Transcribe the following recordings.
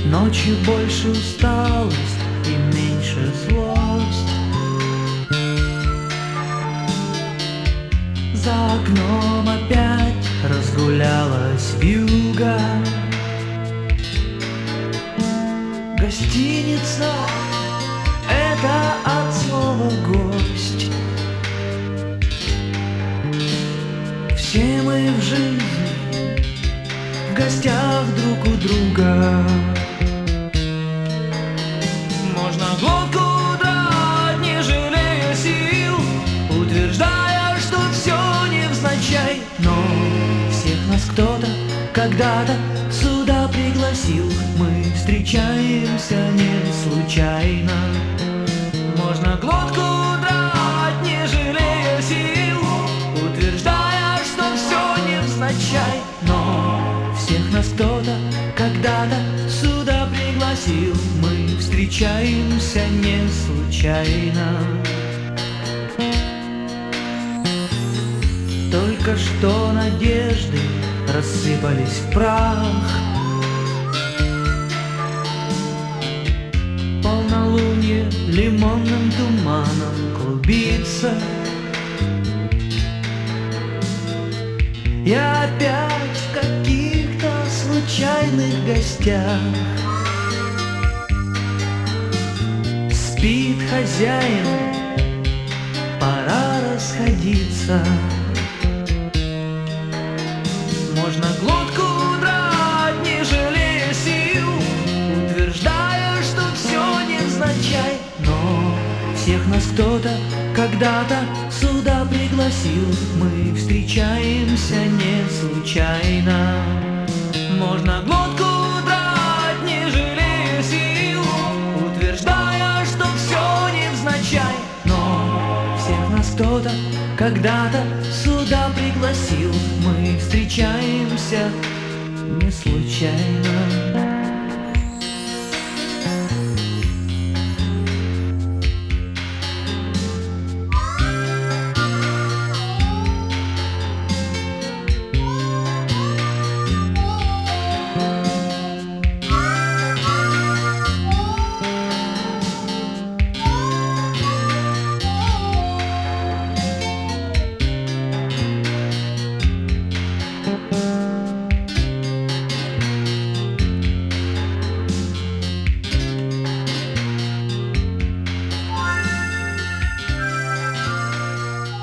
Ночью больше усталость и меньше злость. За окном опять разгулялась вьюга. Гостиница — это от слова гость. Все мы в жизни в гостях друг у друга. Можно глотку драть, не жалея сил, утверждая, что все невзначай. Но всех нас кто-то когда-то сюда пригласил. Мы встречаемся не случайно. Можно глотку драть, не жалея сил, утверждая, что все невзначай. Но всех нас кто-то когда-то сюда пригласил. Мы встречаемся не случайно. Только что надежды рассыпались в прах. Полнолуние лимонным туманом клубится. И опять в каких-то случайных гостях спит хозяин, пора расходиться. Можно глотку драть, не жалея сил, утверждая, что все невзначай. Но всех нас кто-то когда-то сюда пригласил. Мы встречаемся не случайно. Можно глотку драть, не жалея сил, утверждая, что все невзначай. Но всех нас кто-то когда-то сюда пригласил. Мы встречаемся не случайно.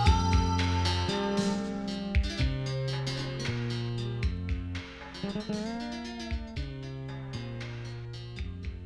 Mm-hmm.